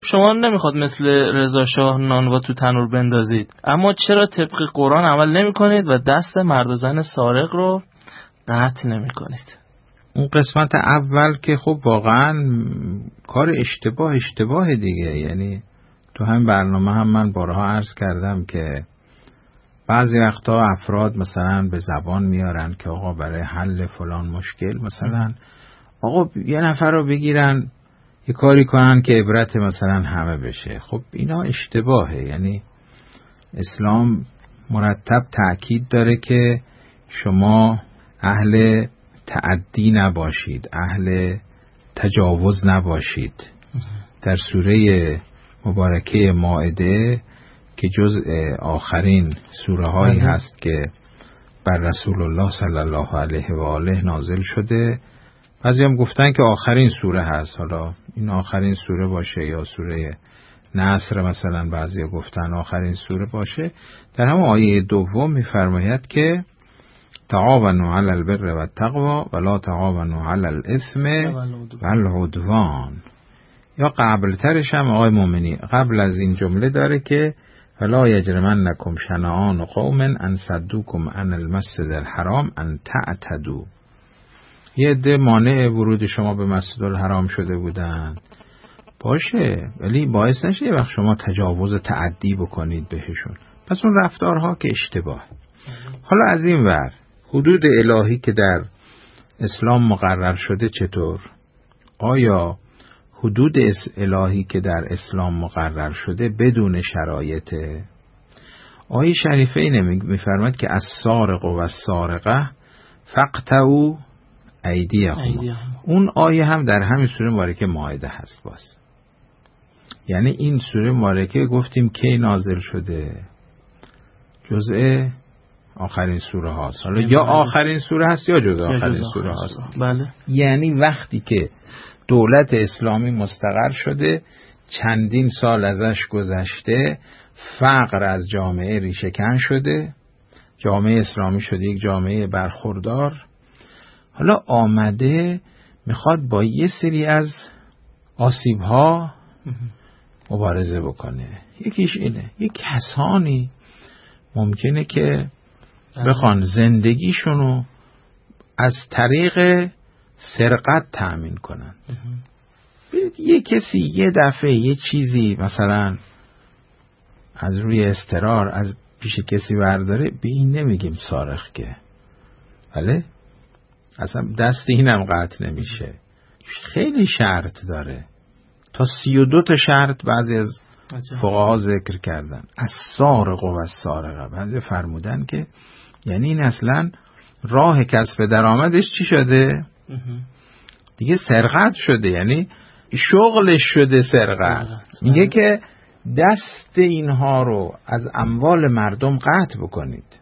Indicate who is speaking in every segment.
Speaker 1: شما نمیخواد مثل رضا شاه نانوا تو تنور بندازید، اما چرا طبق قرآن عمل نمیکنید و دست مرد و زن سارق رو قطع نمیکنید؟
Speaker 2: اون قسمت اول که خب واقعا کار اشتباه دیگه. یعنی تو همین برنامه هم من بارها عرض کردم که بعضی وقتا افراد مثلا به زبان میارن که آقا برای حل فلان مشکل مثلا آقا یه نفر رو بگیرن یه کاری کنن که عبرت مثلا همه بشه. خب اینا اشتباهه. یعنی اسلام مرتب تأکید داره که شما اهل تعدی نباشید، اهل تجاوز نباشید. در سوره مبارکه مائده که جزء آخرین سوره هایی هست که بر رسول الله صلی الله علیه و آله نازل شده، بعضی هم گفتن که آخرین سوره هست، حالا این آخرین سوره باشه یا سوره نصر مثلا بعضی گفتن آخرین سوره باشه. در همون آیه دوم میفرماید که تعاونوا علی البر و التقوی ولا تعاونوا علی الاثم والعدوان. یا قبل ترش هم آقای مومنی قبل از این جمله داره که ولا یجرمنکم شنآن قوم ان صدوکم عن المسجد الحرام ان تعتدوا. یه عده مانع ورود شما به مسجد الحرام شده بودن، باشه، ولی باعث نشه یه وقت شما تجاوز تعدی بکنید بهشون. پس اون رفتارها که اشتباه. حالا از این ور حدود الهی که در اسلام مقرر شده چطور؟ آیا حدود الهی که در اسلام مقرر شده بدون شرایطه؟ آیه شریفه اینه میفرماید که السارق و السارقه فاقطعوا ایدیهم. اون آیه هم در همین سوره مبارکه مائده هست. باز یعنی این سوره مبارکه گفتیم کی نازل شده؟ جزء آخرین سوره هاست. حالا یا آخرین سوره هست یا جزء آخرین سوره هاست.
Speaker 1: بله.
Speaker 2: یعنی وقتی که دولت اسلامی مستقر شده، چندین سال ازش گذشته، فقر از جامعه ریشه‌کن شده، جامعه اسلامی شده یک جامعه برخوردار، حالا آمده میخواد با یه سری از آسیب‌ها مبارزه بکنه. یکیش اینه، یک کسانی ممکنه که بخوان زندگیشونو از طریق سرقت تأمین کنن. یه کسی یه دفعه یه چیزی مثلا از روی استرار از پیش کسی برداره، به این نمیگیم سارق که، بله؟ اصلا دست اینم قطع نمیشه. خیلی شرط داره، تا 32 تا شرط بعضی از فقها ذکر کردن. السارق و السارقه، بعضی فرمودن که یعنی این اصلا راه کسب درآمدش چی شده؟ دیگه سرقت شده، یعنی شغلش شده سرقت. میگه که دست اینها رو از اموال مردم قطع بکنید.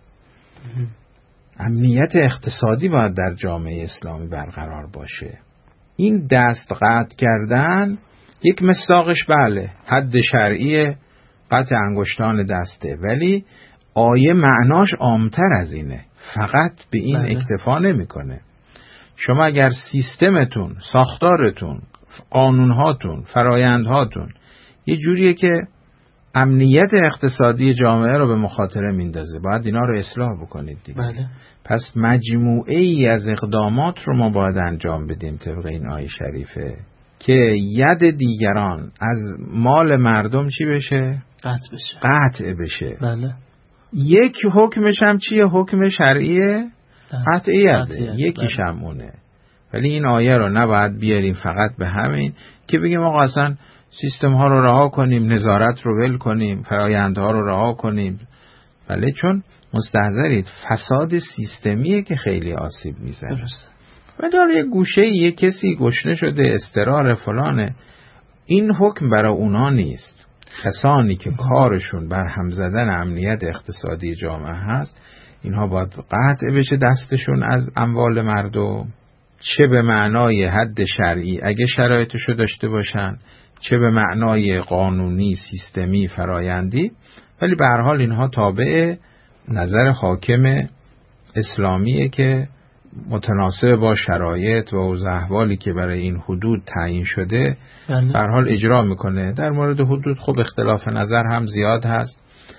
Speaker 2: امنیت اقتصادی باید در جامعه اسلامی برقرار باشه. این دست قطع کردن یک مصداقش بله حد شرعی قطع انگشتان دسته، ولی آیه معناش عامتر از اینه، فقط به این اکتفا نمیکنه. شما اگر سیستمتون، ساختارتون، قانونهاتون، فرایندهاتون یه جوریه که امنیت اقتصادی جامعه رو به مخاطره میندازه، باید اینا رو اصلاح بکنید دیگه.
Speaker 1: بله.
Speaker 2: پس مجموعه ای از اقدامات رو ما باید انجام بدیم طبق این آیه شریفه که ید دیگران از مال مردم چی بشه؟ قطع بشه.
Speaker 1: بله.
Speaker 2: یک حکمش هم چیه؟ حکم شرعیه قطعیت. یکیش هم اونه. ولی این آیه رو نباید بیاریم فقط به همین که بگیم آقا اصلا سیستم ها رو رها کنیم، نظارت رو ول کنیم، فرآیندها رو رها کنیم. بله، چون مستحضرید فساد سیستمیه که خیلی آسیب میزنه. ولی یه گوشه یه کسی گشنه شده، استرار فلانه، این حکم برای اونا نیست. کسانی که کارشون بر هم زدن امنیت اقتصادی جامعه هست، اینها باید قطع بشه دستشون از اموال مردم، چه به معنای حد شرعی اگه شرایطشو داشته باشن، چه به معنای قانونی، سیستمی، فرایندی، ولی به هر حال اینها تابع نظر حاکم اسلامیه که متناسب با شرایط و اوضاع احوالی که برای این حدود تعیین شده به هر حال اجرا میکنه. در مورد حدود خب اختلاف نظر هم زیاد هست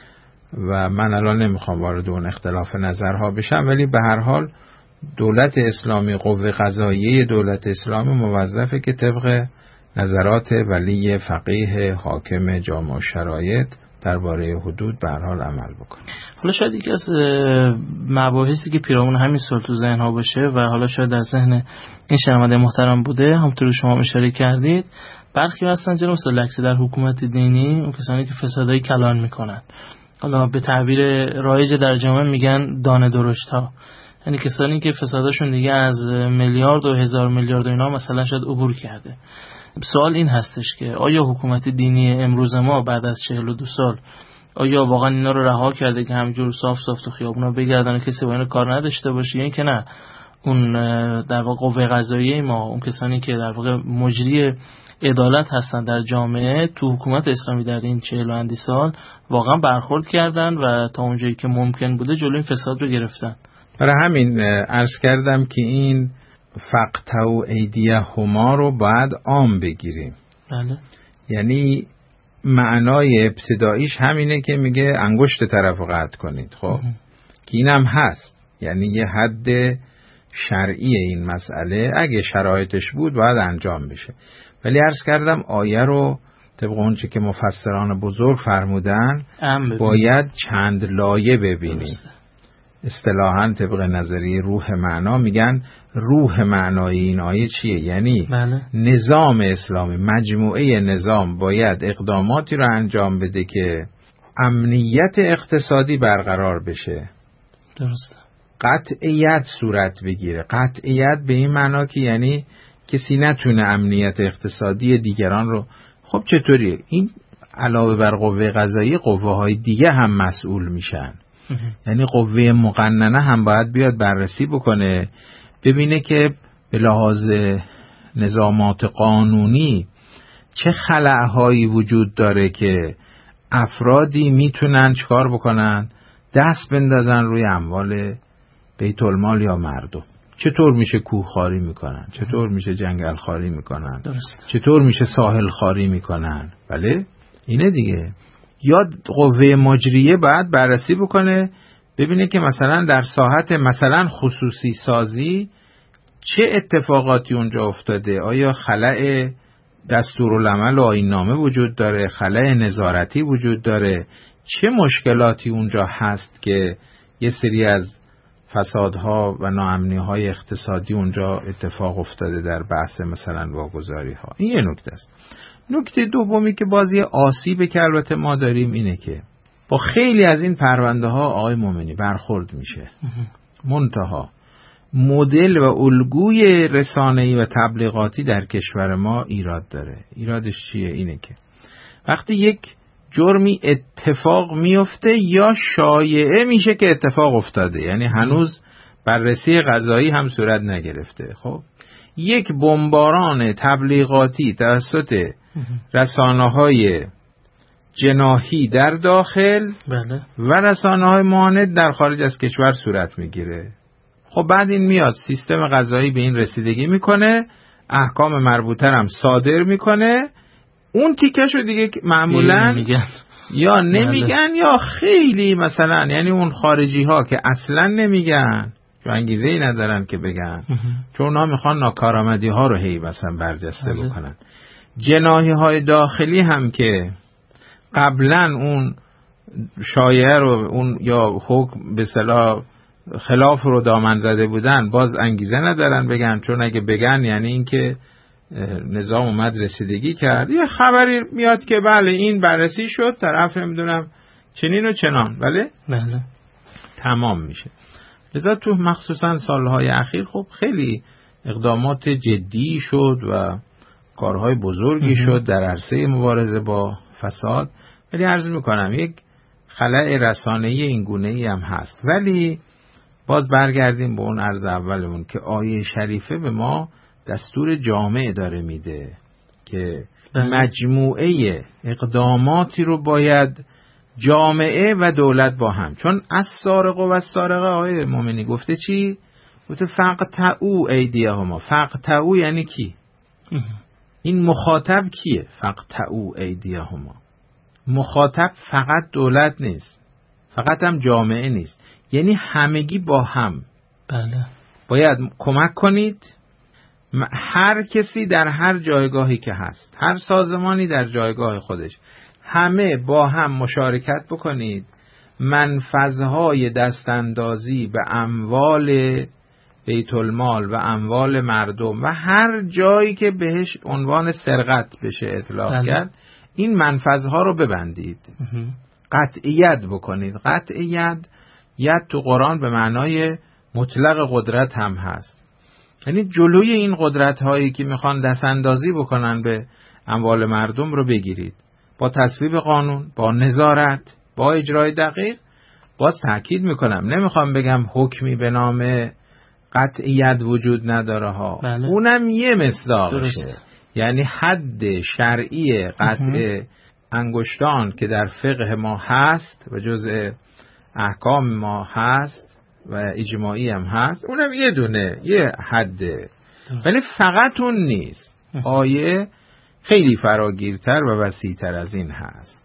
Speaker 2: و من الان نمیخوام وارد اون اختلاف نظرها بشم، ولی به هر حال دولت اسلامی، قوه قضاییه دولت اسلامی موظفه که طبق نظرات ولی فقیه حاکم جامع شرایط درباره حدود به هر حال عمل بکنه.
Speaker 1: حالا شاید یکی از مباحثی که پیرامون همین سوال تو ذهن ها باشه و حالا شاید در ذهن این شنونده محترم بوده، همونطور شما اشاره کردید، برخی هستن جناب سلکسی در حکومت دینی، اون کسانی که فسادهای کلان میکنن، حالا به تعبیر رایج در جامعه میگن دانه درشت ها، یعنی کسانی که فسادشون دیگه از میلیارد و هزار میلیارد و اینا مثلا شاید عبور کرده. سوال این هستش که آیا حکومت دینی امروز ما بعد از 42 سال آیا واقعا اینا رو رها کرده که همجور صاف صاف تو خیابونا بگردن کسی با اینا کار نداشته باشه، یا اینکه نه اون در واقع قوه قضاییه ما، اون کسانی که در واقع مجری عدالت هستن در جامعه، تو حکومت اسلامی در این 40 و اندی سال واقعا برخورد کردن و تا اونجایی که ممکن بوده جلوی فساد رو گرفتن.
Speaker 2: برای همین عرض کردم که این فقطعوا ایدیهما رو باید عام بگیریم.
Speaker 1: بله.
Speaker 2: یعنی معنای ابتداییش همینه که میگه انگشت طرف رو قطع کنید. خب که اینم هست، یعنی یه حد شرعی این مسئله اگه شرایطش بود باید انجام بشه. ولی عرض کردم آیه رو طبق اونچه که مفسران بزرگ فرمودن باید چند لایه ببینیم. اصطلاحاً طبق نظریه روح معنا میگن روح معنای این آیه چیه؟ یعنی نظام اسلامی، مجموعه نظام باید اقداماتی رو انجام بده که امنیت اقتصادی برقرار بشه.
Speaker 1: درسته.
Speaker 2: قطعیت صورت بگیره. قطعیت به این معنا که یعنی کسی نتونه امنیت اقتصادی دیگران رو. خب چطوریه؟ این علاوه بر قوه قضاییه قوه های دیگه هم مسئول میشن. یعنی قوه مقننه هم باید بیاد بررسی بکنه، ببینه که به لحاظ نظامات قانونی چه خلأهایی وجود داره که افرادی میتونن چکار بکنن؟ دست بندازن روی اموال بیت المال یا مردم. چطور میشه کوهخواری میکنن؟ چطور میشه جنگل خواری میکنن؟ چطور میشه ساحل خواری میکنن؟ بله اینه دیگه. یا قوه مجریه باید بررسی بکنه ببینه که مثلا در ساحت مثلا خصوصی سازی چه اتفاقاتی اونجا افتاده، آیا خلأ دستورالعمل و آیین‌نامه وجود داره، خلأ نظارتی وجود داره، چه مشکلاتی اونجا هست که یه سری از فسادها و ناامنی‌های اقتصادی اونجا اتفاق افتاده در بحث مثلا واگذاری‌ها. این یه نکته است. نکته دومی که بازی آسیبی که البته ما داریم اینه که با خیلی از این پرونده ها آقای مومنی برخورد میشه، منتها مدل و الگوی رسانه‌ای و تبلیغاتی در کشور ما ایراد داره. ایرادش چیه؟ اینه که وقتی یک جرمی اتفاق میفته یا شایعه میشه که اتفاق افتاده، یعنی هنوز بررسی قضایی هم صورت نگرفته، خب یک بمباران تبلیغاتی توسط رسانه‌های جناحی در داخل
Speaker 1: بله.
Speaker 2: و رسانه‌های معاند در خارج از کشور صورت میگیره. خب بعد این میاد سیستم قضایی به این رسیدگی میکنه، احکام مربوطه هم صادر میکنه، اون تیکش رو دیگه معمولاً یا نمیگن یا خیلی مثلا، یعنی اون خارجی ها که اصلا نمیگن چون انگیزه ای ندارن که بگن، چون اونا میخوان ناکارآمدی ها رو هی مثلا برجسته بکنن. جناحی های داخلی هم که قبلا اون شایعه رو اون یا حکم به اصطلاح خلاف رو دامن زده بودن باز انگیزه ندارن بگن، چون اگه بگن یعنی این که نظام اومد رسیدگی کرد. یه خبری میاد که بله این بررسی شد، طرف نمیدونم چنین و چنان، بله تمام میشه. لذا تو مخصوصا سالهای اخیر خب خیلی اقدامات جدی شد و کارهای بزرگی شد در عرصه مبارزه با فساد، ولی عرض میکنم یک خلأ رسانه‌ای این گونه‌ای هم هست. ولی باز برگردیم به اون عرض اولمون که آیه شریفه به ما دستور جامع داره میده که مجموعه اقداماتی رو باید جامعه و دولت با هم، چون السارق و السارقه آقای مومنی گفته چی؟ گفته فقطعوا ایدیهما. فقطعوا یعنی کی؟ این مخاطب کیه؟ فقطعوا ایدیهما. مخاطب فقط دولت نیست، فقط هم جامعه نیست، یعنی همگی با هم.
Speaker 1: بله.
Speaker 2: باید کمک کنید، هر کسی در هر جایگاهی که هست، هر سازمانی در جایگاه خودش، همه با هم مشارکت بکنید، منفذهای دستاندازی به اموال بیت المال و اموال مردم و هر جایی که بهش عنوان سرقت بشه اطلاق کرد، این منفذها رو ببندید. قطعیت بکنید. قطعیت تو قرآن به معنای مطلق قدرت هم هست، یعنی جلوی این قدرت هایی که میخوان دست اندازی بکنن به اموال مردم رو بگیرید، با تصویب قانون، با نظارت، با اجرای دقیق. باز تأکید میکنم، نمیخوام بگم حکمی به نام قطعیت وجود نداره ها.
Speaker 1: بله.
Speaker 2: اونم یه مصداقشه.
Speaker 1: درست.
Speaker 2: یعنی حد شرعی قطع انگشتان که در فقه ما هست و جزء احکام ما هست و اجماعی هم هست، اونم یه دونه، یه حده، ولی فقط اون نیست. آیه خیلی فراگیرتر و وسیع‌تر از این هست.